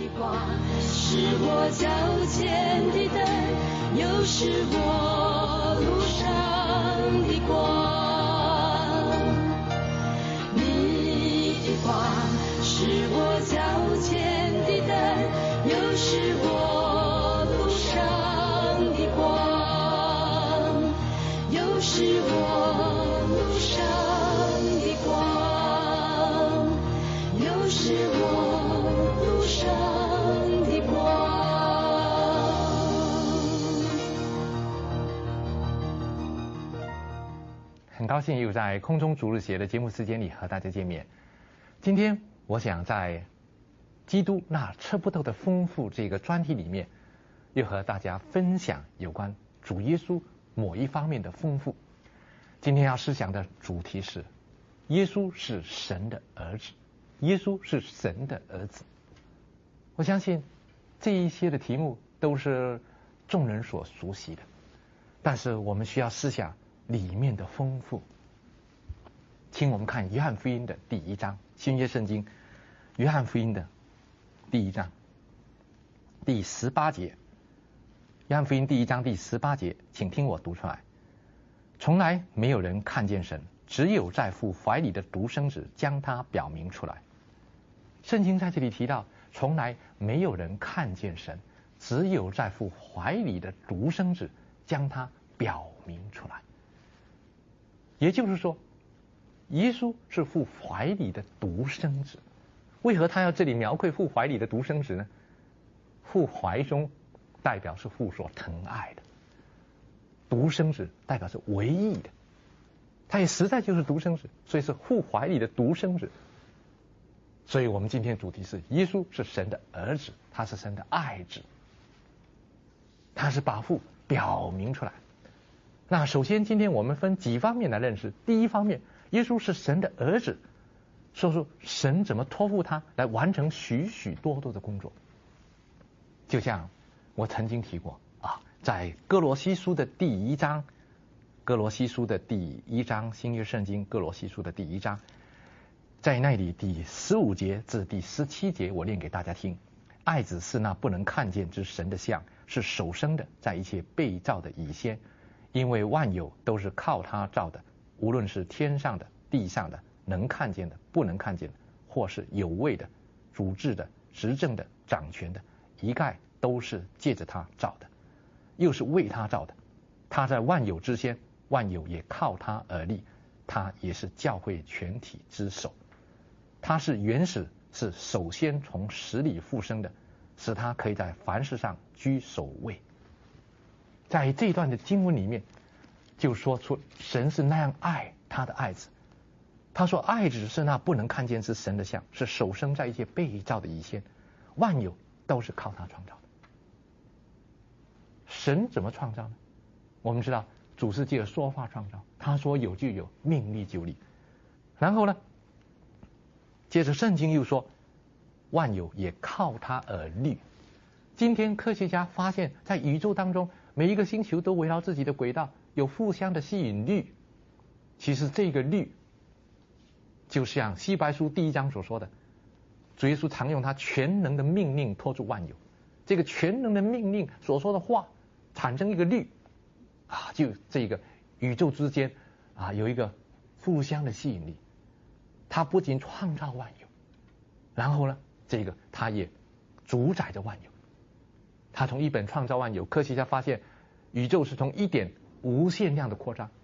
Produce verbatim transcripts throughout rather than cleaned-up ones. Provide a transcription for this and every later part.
的光，是我脚前的灯，又是我路上的光。你的光是我脚前的灯，又是我路上的光，又是我路上的光，又是我路上的光。 很高兴又在空中逐日学的节目时间里和大家见面。今天我想在基督那测不透的丰富这个专题里面，又和大家分享有关主耶稣某一方面的丰富。今天要思想的主题是耶稣是神的儿子，耶稣是神的儿子。我相信这一些的题目都是众人所熟悉的，但是我们需要思想里面的丰富。请我们看约翰福音的第一章，新约圣经约翰福音的第一章第十八节。约翰福音第一章第十八节，请听我读出来。从来没有人看见神，只有在父怀里的独生子将他表明出来。圣经在这里提到，从来没有人看见神，只有在父怀里的独生子将他表明出来。也就是说，耶稣是父怀里的独生子。为何他要这里描绘父怀里的独生子呢？父怀中代表是父所疼爱的，独生子代表是唯一的，他也实在就是独生子，所以是父怀里的独生子。所以我们今天主题是耶稣是神的儿子，他是神的爱子，他是把父表明出来。那首先今天我们分几方面来认识。第一方面，耶稣是神的儿子，说说神怎么托付他来完成许许多多的工作。就像我曾经提过啊，在哥罗西书的第一章，哥罗西书的第一章，新约圣经哥罗西书的第一章，在那里第十五节至第十七节，我念给大家听。爱子是那不能看见之神的像，是首生的，在一切被造的以先，因为万有都是靠他造的，无论是天上的、地上的，能看见的、不能看见的，或是有位的、主治的、执政的、掌权的，一概都是借着他造的，又是为他造的。他在万有之先，万有也靠他而立，他也是教会全体之首。他是原始，是首先从死里复生的，使他可以在凡事上居首位。在这段的经文里面，就说出神是那样爱他的爱子。他说爱子是那不能看见之神的像，是首生在一切被造的以先，万有都是靠他创造的。神怎么创造呢？我们知道主是借着说话创造，他说有就有，命立就立。然后呢，接着圣经又说万有也靠他而立。今天科学家发现，在宇宙当中每一个星球都围绕自己的轨道，有互相的吸引力。其实这个律就像希伯来书第一章所说的，主耶稣常用他全能的命令托住万有。这个全能的命令所说的话产生一个律啊，就这个宇宙之间啊有一个互相的吸引力。他不仅创造万有，然后呢，这个他也主宰着万有。他从一本创造万有，科学家发现宇宙是从一点无限量的扩张。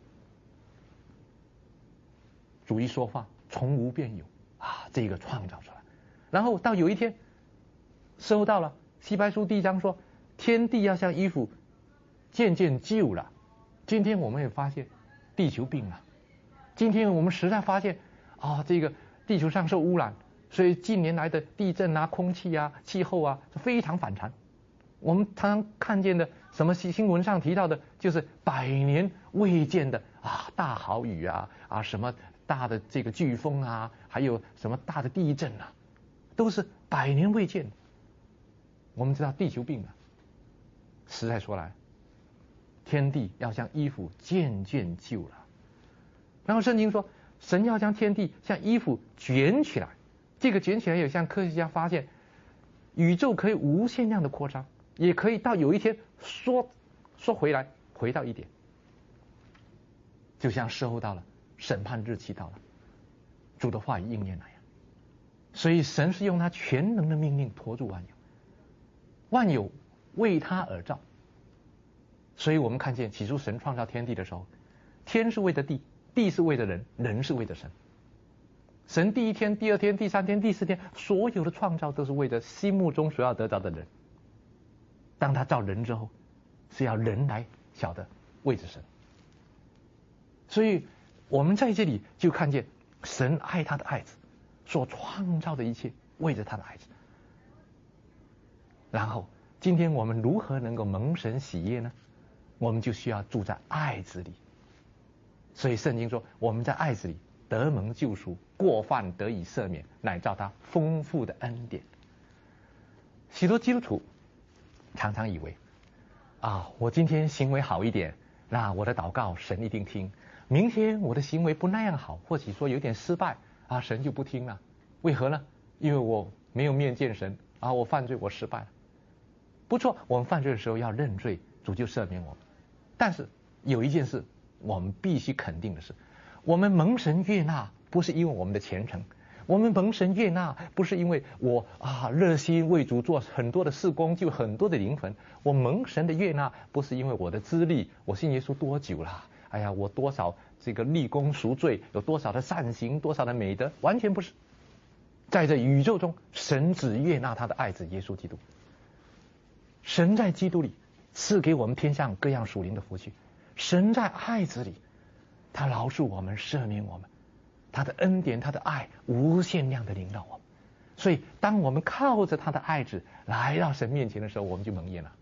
主一说话，从无变有啊，这个创造出来。然后到有一天收到了希伯来书第一章说，天地要像衣服渐渐旧了。今天我们也发现地球病了。今天我们实在发现啊，这个地球上受污染，所以近年来的地震啊、空气啊、气候啊是非常反常。我们常常看见的什么新新闻上提到的，就是百年未见的啊大豪雨啊啊什么大的这个飓风啊，还有什么大的地震啊，都是百年未见的。我们知道地球病了，实在说来，天地要像衣服渐渐旧了。然后圣经说，神要将天地像衣服卷起来。这个卷起来也像科学家发现， 宇宙可以无限量的扩张，也可以到有一天缩缩回来，回到一点。就像时候到了，审判日期到了，主的话语应验了呀。所以神是用他全能的命令托住万有，万有为他而造。所以我们看见起初神创造天地的时候，天是为的地，地是为的人，人是为的神。神第一天、第二天、第三天、第四天，所有的创造都是为了心目中所要得到的人。当他造人之后，是要人来晓得为着神。所以我们在这里就看见神爱他的爱子，所创造的一切为着他的爱子。然后今天我们如何能够蒙神喜悦呢？我们就需要住在爱子里。所以圣经说，我们在爱子里得蒙救赎，过犯得以赦免，乃照他丰富的恩典。许多基督徒常常以为啊，我今天行为好一点，那我的祷告神一定听。明天我的行为不那样好，或者说有点失败啊，神就不听了。为何呢？因为我没有面见神啊，我犯罪，我失败了。不错，我们犯罪的时候要认罪，主就赦免我们。但是有一件事我们必须肯定的是，我们蒙神悦纳不是因为我们的虔诚，我们蒙神悦纳不是因为我啊热心为主做很多的事工，救很多的灵魂。我蒙神的悦纳不是因为我的资历，我信耶稣多久了，哎呀我多少这个立功赎罪，有多少的善行，多少的美德，完全不是。在这宇宙中，神只悦纳他的爱子耶稣基督。神在基督里赐给我们天上各样属灵的福气，神在爱子里，他饶恕我们，赦免我们，他的恩典，他的爱无限量的领导我们。所以当我们靠着他的爱子来到神面前的时候，我们就蒙验了。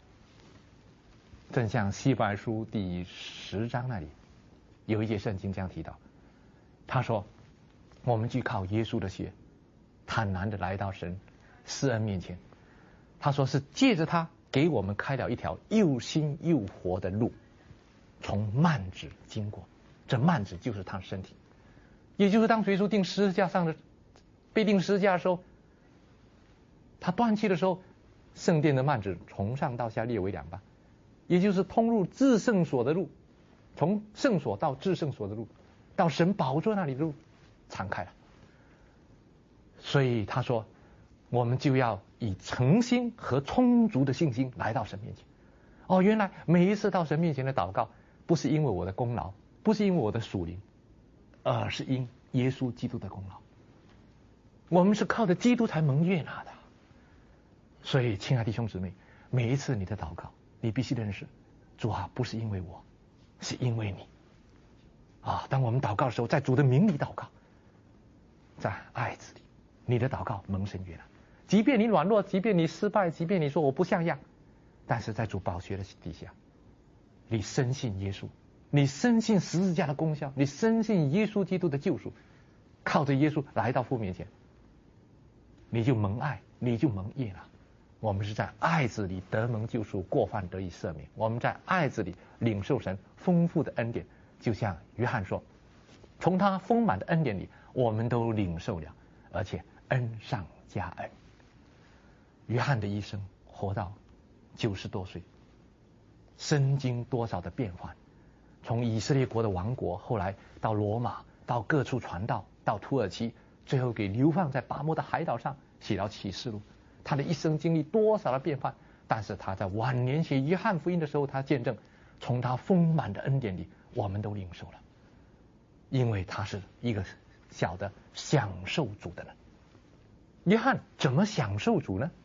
正像希伯来书第十章那里有一节圣经这样提到，他说我们就靠耶稣的血坦然的来到神施恩面前。他说是借着他给我们开了一条又新又活的路，从幔子经过。这幔子就是他的身体，也就是当耶稣钉十字架上的被钉十字架的时候，他断气的时候，圣殿的幔子从上到下裂为两半，也就是通入至圣所的路，从圣所到至圣所的路，到神宝座那里的路敞开了。所以他说我们就要以诚心和充足的信心来到神面前。哦，原来每一次到神面前的祷告，不是因为我的功劳，不是因为我的属灵，而是因耶稣基督的功劳。我们是靠着基督才蒙悦纳的。所以亲爱的弟兄姊妹，每一次你的祷告，你必须认识，主啊，不是因为我，是因为你。啊，当我们祷告的时候，在主的名里祷告，在爱子里，你的祷告蒙神悦纳。即便你软弱，即便你失败，即便你说我不像样，但是在主宝血的底下，你深信耶稣，你深信十字架的功效，你深信耶稣基督的救赎，靠着耶稣来到父面前，你就蒙爱，你就蒙悦纳。我们是在爱子里得蒙救赎，过犯得以赦免。我们在爱子里领受神丰富的恩典，就像约翰说，从他丰满的恩典里，我们都领受了，而且恩上加恩。约翰的一生活到九十多岁，身经多少的变幻，从以色列国的王国，后来到罗马，到各处传道，到土耳其，最后给流放在拔摩的海岛上，写了启示录。他的一生经历多少的变幻，但是他在晚年写约翰福音的时候，他见证从他丰满的恩典里，我们都领受了，因为他是一个晓得享受主的人。约翰怎么享受主呢？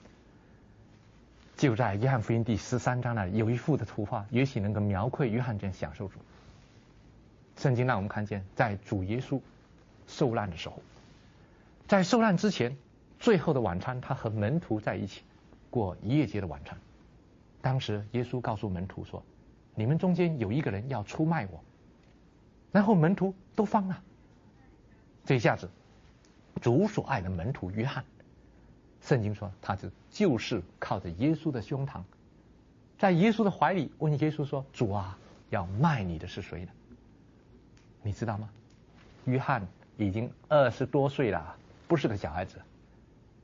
就在约翰福音第十三章那里有一幅的图画，也许能够描绘约翰这样享受主。圣经让我们看见，在主耶稣受难的时候，在受难之前最后的晚餐，他和门徒在一起过逾越节的晚餐。当时耶稣告诉门徒说，你们中间有一个人要出卖我。然后门徒都慌了。这一下子主所爱的门徒约翰，圣经说他是就是靠着耶稣的胸膛，在耶稣的怀里问耶稣说，主啊，要卖你的是谁呢？你知道吗？约翰已经二十多岁了，不是个小孩子。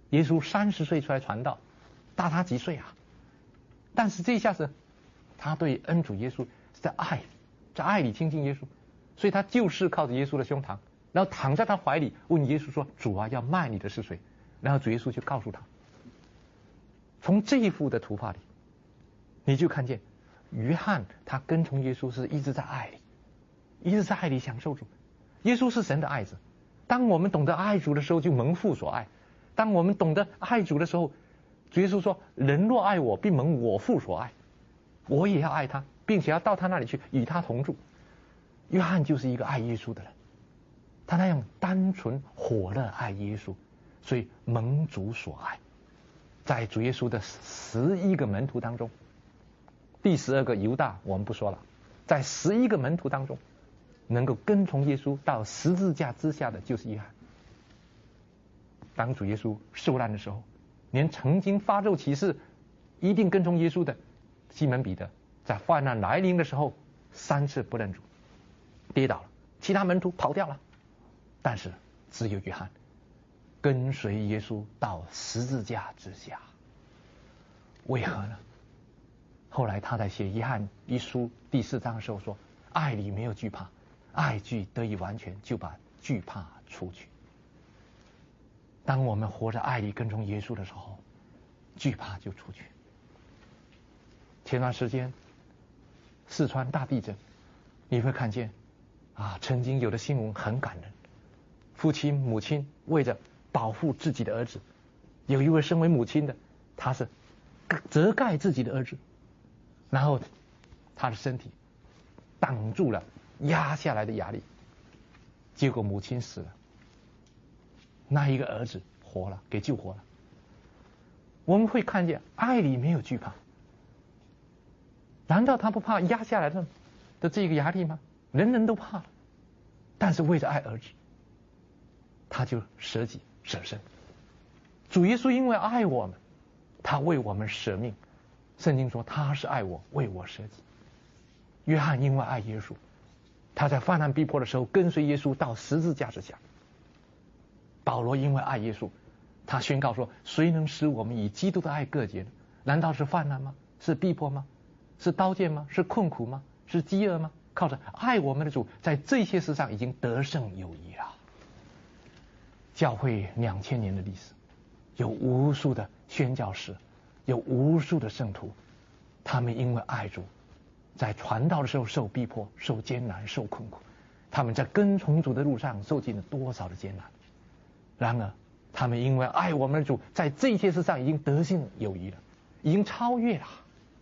耶稣三十岁出来传道，大他几岁啊？但是这一下子，他对恩主耶稣是在爱，在爱里亲近耶稣，所以他就是靠着耶稣的胸膛，然后躺在他怀里，问耶稣说：“主啊，要卖你的是谁？”然后主耶稣就告诉他。从这一幅的图画里，你就看见约翰他跟从耶稣是一直在爱里，一直在爱里享受主。耶稣是神的爱子，当我们懂得爱主的时候，就蒙父所爱。当我们懂得爱主的时候，主耶稣说：“人若爱我，必蒙我父所爱。”我也要爱他，并且要到他那里去，与他同住。约翰就是一个爱耶稣的人，他那样单纯火热爱耶稣，所以蒙主所爱。在主耶稣的十一个门徒当中，第十二个犹大我们不说了，在十一个门徒当中，能够跟从耶稣到十字架之下的就是约翰。当主耶稣受难的时候，连曾经发咒起誓一定跟从耶稣的西门彼得，在患难来临的时候三次不认主，跌倒了，其他门徒跑掉了，但是只有约翰跟随耶稣到十字架之下。为何呢？后来他在写约翰一书第四章的时候说：“爱里没有惧怕，爱具得以完全，就把惧怕除去。”当我们活在爱里跟从耶稣的时候，惧怕就出去。前段时间四川大地震，你会看见啊，曾经有的新闻很感人，父亲母亲为着保护自己的儿子，有一位身为母亲的，他是遮盖自己的儿子，然后他的身体挡住了压下来的压力，结果母亲死了，那一个儿子活了，给救活了。我们会看见爱里没有惧怕，难道他不怕压下来的的这个压力吗？人人都怕了，但是为了爱儿子，他就舍己舍身。主耶稣因为爱我们，他为我们舍命。圣经说他是爱我，为我舍己。约翰因为爱耶稣，他在患难逼迫的时候跟随耶稣到十字架之下。保罗因为爱耶稣，他宣告说：“谁能使我们以基督的爱隔绝呢？难道是患难吗？是逼迫吗？是刀剑吗？是困苦吗？是饥饿吗？靠着爱我们的主，在这些事上已经得胜有余了。”教会两千年的历史，有无数的宣教士，有无数的圣徒，他们因为爱主，在传道的时候受逼迫、受艰难、受困苦，他们在跟从主的路上受尽了多少的艰难。然而他们因为爱我们的主，在这些事上已经得胜有余了，已经超越了。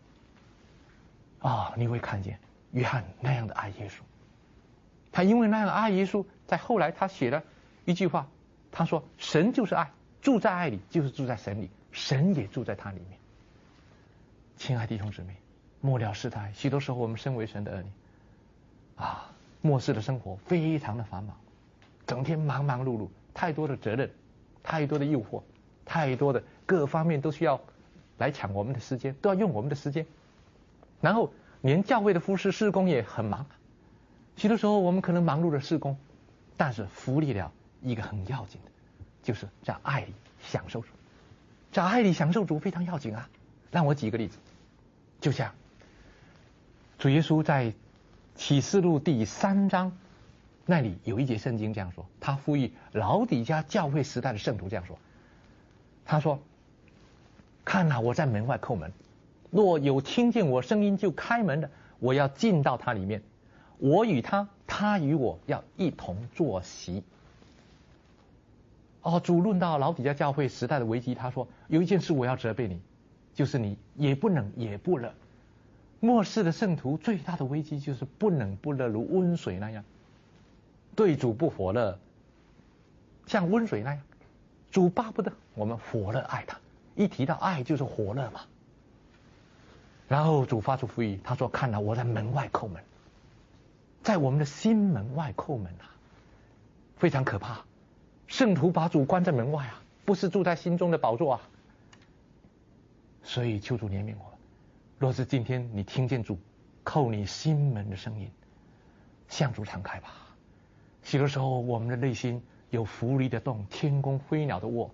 啊、哦，你会看见约翰那样的爱耶稣，他因为那样的爱耶稣，在后来他写了一句话，他说：“神就是爱，住在爱里就是住在神里，神也住在他里面。”亲爱的弟兄姊妹，末了世代，许多时候我们身为神的儿女，啊，末世的生活非常的繁忙，整天忙忙碌碌，太多的责任，太多的诱惑，太多的各方面都需要来抢我们的时间，都要用我们的时间。然后连教会的服事事工也很忙，许多时候我们可能忙碌的事工，但是忽略了一个很要紧的，就是在爱里享受主。在爱里享受主非常要紧啊。让我举个例子，就像主耶稣在启示录第三章那里有一节圣经这样说，他呼吁老底嘉教会时代的圣徒这样说，他说：“看哪，我在门外叩门，若有听见我声音就开门的，我要进到他里面，我与他，他与我要一同坐席。”哦，主论到老底嘉教会时代的危机，他说有一件事我要责备你，就是你也不冷也不热。末世的圣徒最大的危机就是不冷不热，如温水那样，对主不火热，像温水那样。主巴不得我们火热爱他，一提到爱就是火热嘛。然后主发出呼吁，他说：“看哪，我在门外叩门。”在我们的心门外叩门啊，非常可怕。圣徒把主关在门外啊，不是住在心中的宝座啊。所以求主怜悯我们。若是今天你听见主叩你心门的声音，向主敞开吧。许多时候我们的内心有狐狸的洞，天宫飞鸟的窝，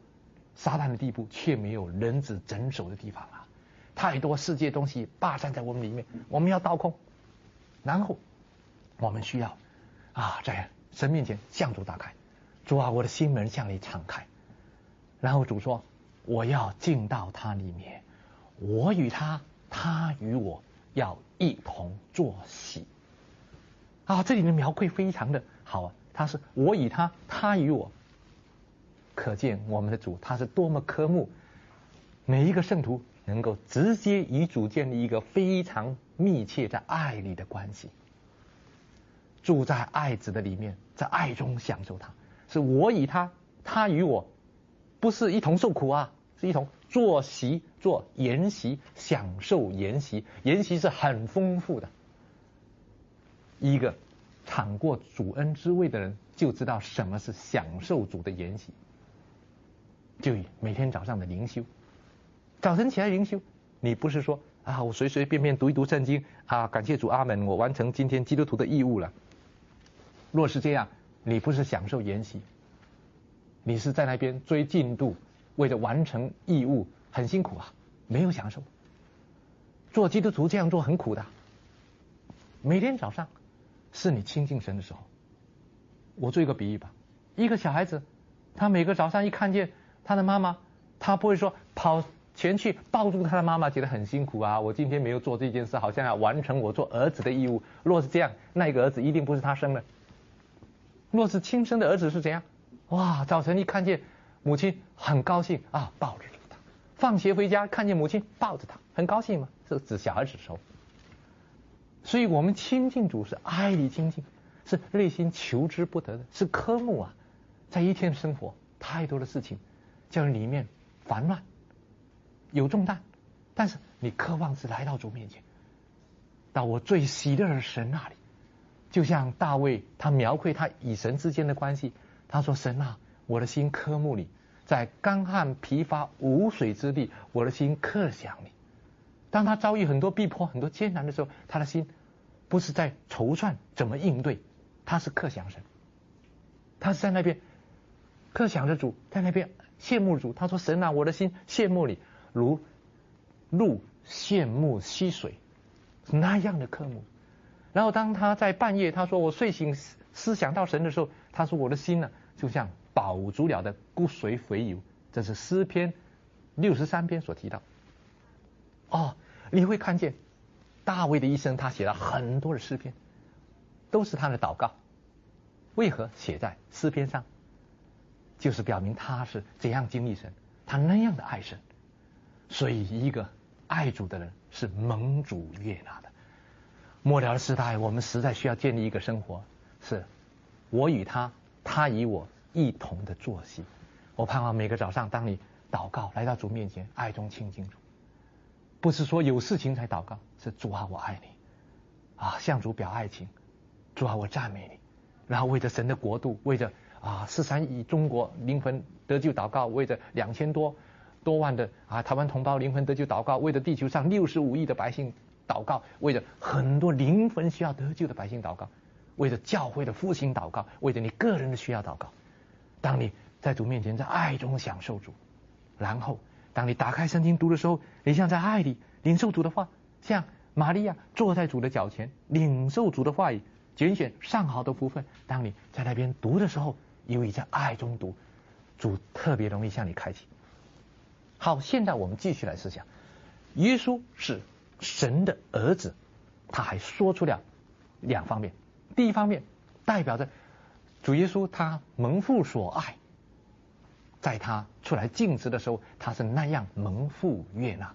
撒旦的地步，却没有人子诊守的地方啊！太多世界东西霸占在我们里面，我们要倒空，然后我们需要啊，在神面前向主打开，主啊，我的心门向你敞开。然后主说，我要进到他里面，我与他，他与我要一同坐席。啊，这里的描绘非常的好啊，他是我与他，他与我。可见我们的主他是多么渴慕每一个圣徒能够直接与主建立一个非常密切在爱里的关系，住在爱子的里面，在爱中享受他，是我与他，他与我，不是一同受苦啊，是一同坐席，做筵席，享受筵席。筵席是很丰富的，一个尝过主恩之味的人就知道什么是享受主的筵席。就以每天早上的灵修，早晨起来灵修，你不是说啊，我随随便便读一读圣经啊，感谢主阿门，我完成今天基督徒的义务了。若是这样，你不是享受筵席，你是在那边追进度，为了完成义务，很辛苦啊，没有享受。做基督徒这样做很苦的。每天早上是你亲近神的时候。我做一个比喻吧，一个小孩子，他每个早上一看见他的妈妈，他不会说跑前去抱住他的妈妈，觉得很辛苦啊，我今天没有做这件事，好像要完成我做儿子的义务。若是这样，那个儿子一定不是他生的。若是亲生的儿子是怎样？哇，早晨一看见母亲很高兴啊，抱着他；放学回家看见母亲抱着他，很高兴嘛，是指小孩子时候。所以我们亲近主是爱里亲近，是内心求之不得的，是科目啊。在一天生活太多的事情，叫人里面烦乱，有重担，但是你渴望是来到主面前，到我最喜乐的神那里。就像大卫他描绘他与神之间的关系，他说，神啊，我的心渴慕你，在干旱疲乏无水之地，我的心刻想你。当他遭遇很多逼迫很多艰难的时候，他的心不是在筹算怎么应对，他是刻想神，他是在那边刻想着主，在那边羡慕主。他说，神啊，我的心羡慕你，如鹿羡慕溪水，那样的渴慕。然后当他在半夜，他说我睡醒思想到神的时候，他说我的心呢，就像饱足了的骨髓肥油。这是诗篇六十三篇所提到。哦，你会看见大卫的一生，他写了很多的诗篇，都是他的祷告。为何写在诗篇上？就是表明他是怎样经历神，他那样的爱神。所以一个爱主的人是蒙主悦纳的。末了的时代，我们实在需要建立一个生活，是我与他，他与我一同的坐席。我盼望每个早上，当你祷告来到主面前，爱中亲近主，不是说有事情才祷告，是主啊，我爱你啊，向主表爱情。主啊，我赞美你。然后为着神的国度，为着啊四三亿中国灵魂得救祷告，为着两千多多万的啊台湾同胞灵魂得救祷告，为着地球上六十五亿的百姓祷告，为着很多灵魂需要得救的百姓祷告，为着教会的复兴祷告，为着你个人的需要祷告。当你在主面前在爱中享受主，然后当你打开圣经读的时候，你像在爱里领受主的话，像玛利亚坐在主的脚前领受主的话语，拣选上好的福分。当你在那边读的时候，由于在爱中读，主特别容易向你开启。好，现在我们继续来思想，耶稣是神的儿子，他还说出了两方面。第一方面代表着主耶稣他蒙父所爱，在他出来尽职的时候，他是那样蒙父悦纳。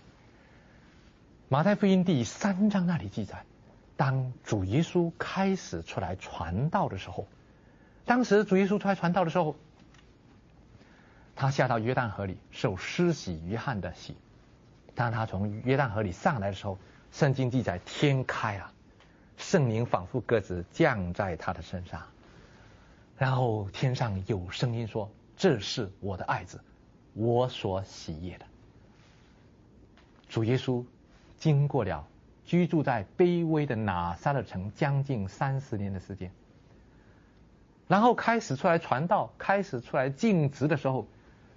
马太福音第三章那里记载，当主耶稣开始出来传道的时候，当时主耶稣出来传道的时候，他下到约旦河里受施洗约翰的洗。当他从约旦河里上来的时候，圣经记载天开了，圣灵仿佛鸽子降在他的身上，然后天上有声音说，这是我的爱子，我所喜悦的。主耶稣经过了居住在卑微的拿撒勒城将近三十年的时间，然后开始出来传道，开始出来尽职的时候，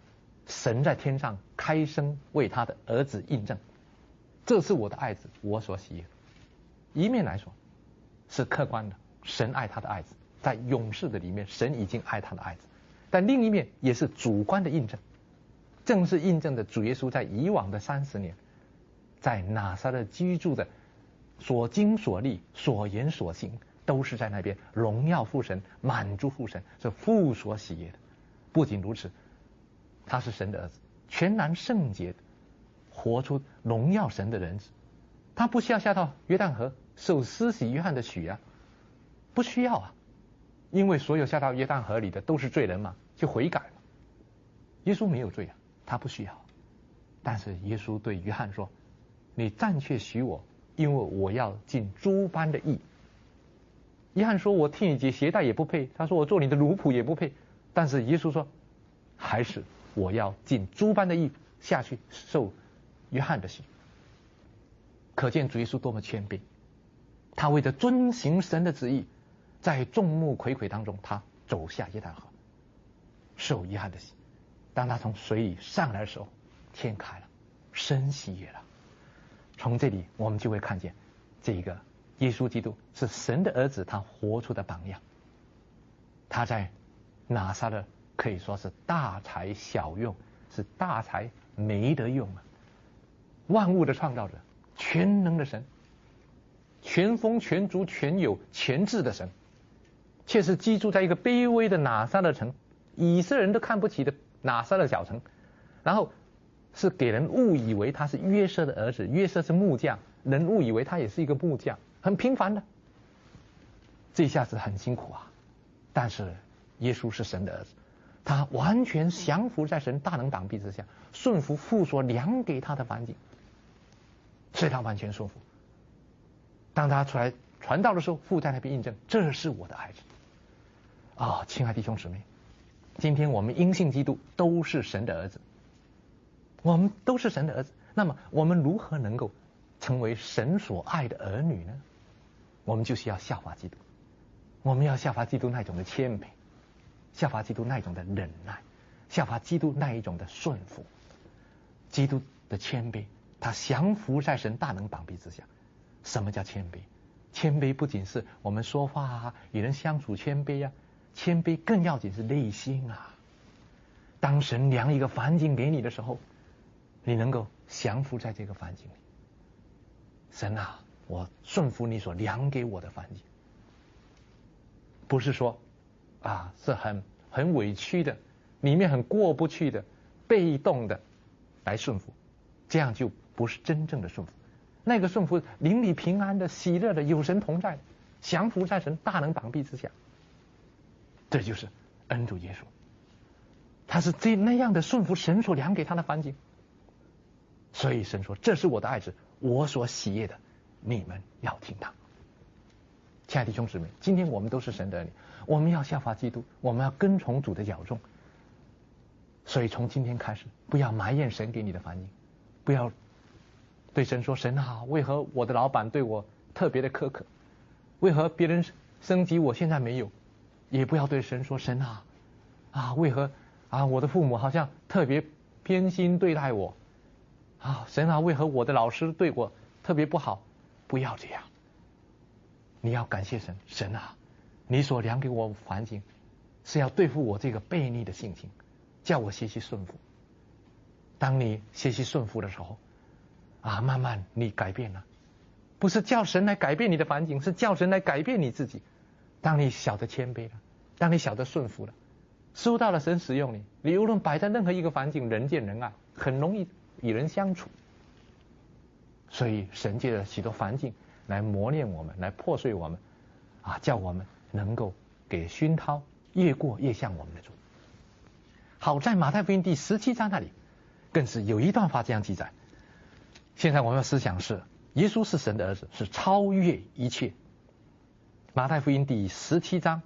神在天上开声为他的儿子印证，这是我的爱子，我所喜悦的。一面来说是客观的，神爱他的爱子，在永世的里面，神已经爱他的爱子。但另一面也是主观的印证，正是印证的主耶稣在以往的三十年，在拿撒勒居住的所经所历、所言所行，都是在那边荣耀父神、满足父神，是父所喜悦的。不仅如此，他是神的儿子，全然圣洁的，活出荣耀神的人子。他不需要下到约旦河受施洗约翰的洗啊，不需要啊，因为所有下到约旦河里的都是罪人嘛，就悔改了。耶稣没有罪啊，他不需要。但是耶稣对约翰说：“你暂且许我，因为我要尽诸般的义。”约翰说：“我替你解鞋带也不配。”他说：“我做你的奴仆也不配。”但是耶稣说：“还是我要尽诸般的义下去受约翰的洗。”可见主耶稣多么谦卑，他为了遵行神的旨意，在众目睽睽当中，他走下约旦河，受约翰的洗。当他从水里上来的时候，天开了，神喜悦了。从这里我们就会看见，这个耶稣基督是神的儿子，他活出的榜样。他在拿撒勒可以说是大材小用，是大材没得用啊！万物的创造者，全能的神，全丰全足全有全智的神，却是居住在一个卑微的拿撒勒城，以色列人都看不起的拿撒勒小城，然后是给人误以为他是约瑟的儿子，约瑟是木匠，人误以为他也是一个木匠，很平凡的。这下子很辛苦啊！但是耶稣是神的儿子，他完全降服在神大能膀臂之下，顺服父所量给他的环境，所以他完全顺服。当他出来传道的时候，父在那边印证，这是我的孩子。啊、哦，亲爱的弟兄姊妹，今天我们因信基督都是神的儿子，我们都是神的儿子。那么我们如何能够成为神所爱的儿女呢？我们就是要效法基督，我们要效法基督那种的谦卑，效法基督那种的忍耐，效法基督那一种的顺服。基督的谦卑，他降服在神大能膀臂之下。什么叫谦卑？谦卑不仅是我们说话啊，与人相处谦卑啊，谦卑更要紧是内心啊。当神量一个环境给你的时候，你能够降服在这个环境里。神啊，我顺服你所量给我的环境，不是说啊是很很委屈的，里面很过不去的，被动的来顺服，这样就不是真正的顺服。那个顺服灵里平安的、喜乐的、有神同在的，降服在神大能膀臂之下，这就是恩主耶稣。他是这那样的顺服神所量给他的环境，所以神说：“这是我的爱子，我所喜悦的，你们要听他。”亲爱的弟兄姊妹，今天我们都是神的儿女，我们要效法基督，我们要跟从主的脚踪。所以从今天开始，不要埋怨神给你的环境，不要对神说：“神啊，为何我的老板对我特别的苛刻？为何别人升级我现在没有？”也不要对神说：“神啊，啊，为何啊我的父母好像特别偏心对待我？啊，神啊，为何我的老师对我特别不好？”不要这样，你要感谢神，神啊，你所量给我环境，是要对付我这个悖逆的性情，叫我学习顺服。当你学习顺服的时候，啊，慢慢你改变了，不是叫神来改变你的环境，是叫神来改变你自己。当你晓得谦卑了，当你晓得顺服了，收到了神使用你，你无论摆在任何一个环境，人见人爱，很容易与人相处。所以神借着许多环境来磨练我们，来破碎我们，啊，叫我们能够给熏陶越过越像我们的主。好在马太福音第十七章那里，更是有一段话这样记载。现在我们的思想是，耶稣是神的儿子，是超越一切。马太福音第十七章，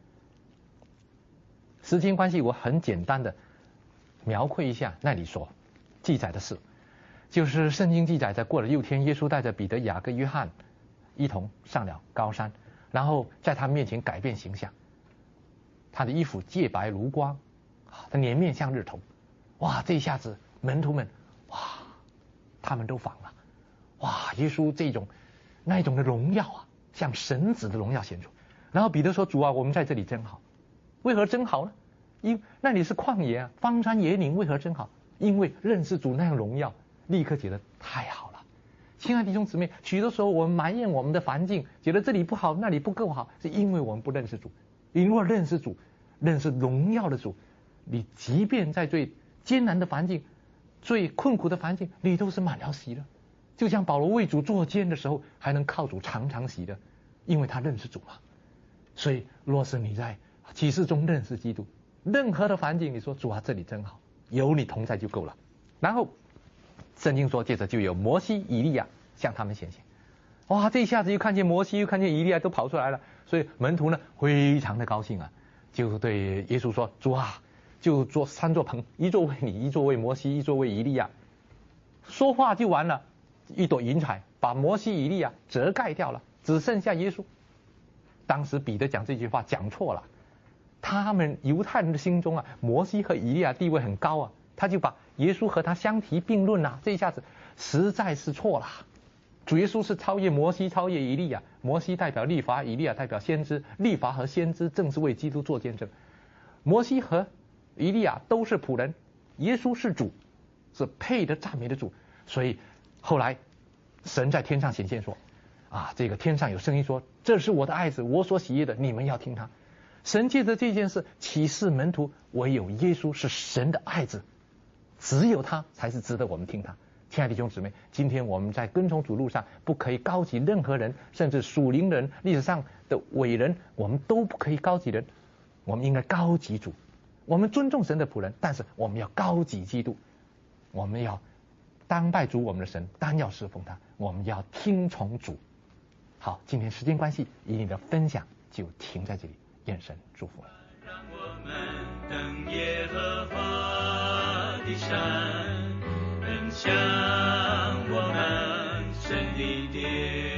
时间关系我很简单的描绘一下那里所记载的事，就是圣经记载在过了六天，耶稣带着彼得、雅各、约翰一同上了高山，然后在他面前改变形象，他的衣服洁白如光，他脸面像日头。 哇，这一下子门徒们，哇，他们都仿了，哇，耶稣这种那一种的荣耀啊，像神子的荣耀显出。然后彼得说：“主啊，我们在这里真好。为何真好呢？因那里是旷野啊，荒山野岭，为何真好？因为认识主那样荣耀，立刻觉得太好了。”亲爱的弟兄姊妹，许多时候我们埋怨我们的环境，觉得这里不好，那里不够好，是因为我们不认识主。你如果认识主，认识荣耀的主，你即便在最艰难的环境、最困苦的环境，你都是满了喜乐。就像保罗为主作监的时候，还能靠主常常喜乐，因为他认识主嘛。所以，若是你在启示中认识基督，任何的环境，你说主啊，这里真好，有你同在就够了。然后，圣经说，接着就有摩西、以利亚向他们显现。哇，这一下子又看见摩西，又看见以利亚都跑出来了，所以门徒呢非常的高兴啊，就对耶稣说：“主啊，就做三座棚，一座为你，一座为摩西，一座为以利亚。”说话就完了，一朵云彩把摩西、以利亚遮盖掉了，只剩下耶稣。当时彼得讲这句话讲错了，他们犹太人的心中啊，摩西和以利亚地位很高啊，他就把耶稣和他相提并论啊，这一下子实在是错了。主耶稣是超越摩西，超越以利亚，摩西代表律法，以利亚代表先知，律法和先知正是为基督做见证。摩西和以利亚都是仆人，耶稣是主，是配得赞美的主。所以后来神在天上显现说，啊，这个天上有声音说：“这是我的爱子，我所喜悦的，你们要听他。”神借着这件事启示门徒，唯有耶稣是神的爱子，只有他才是值得我们听他。亲爱的弟兄姊妹，今天我们在跟从主路上，不可以高举任何人，甚至属灵人、历史上的伟人，我们都不可以高举人。我们应该高举主。我们尊重神的仆人，但是我们要高举基督。我们要当拜主我们的神，单要侍奉他，我们要听从主。好，今天时间关系，以你的分享就停在这里，愿神祝福了。 让我们等耶和华的山，奔向我们神的殿。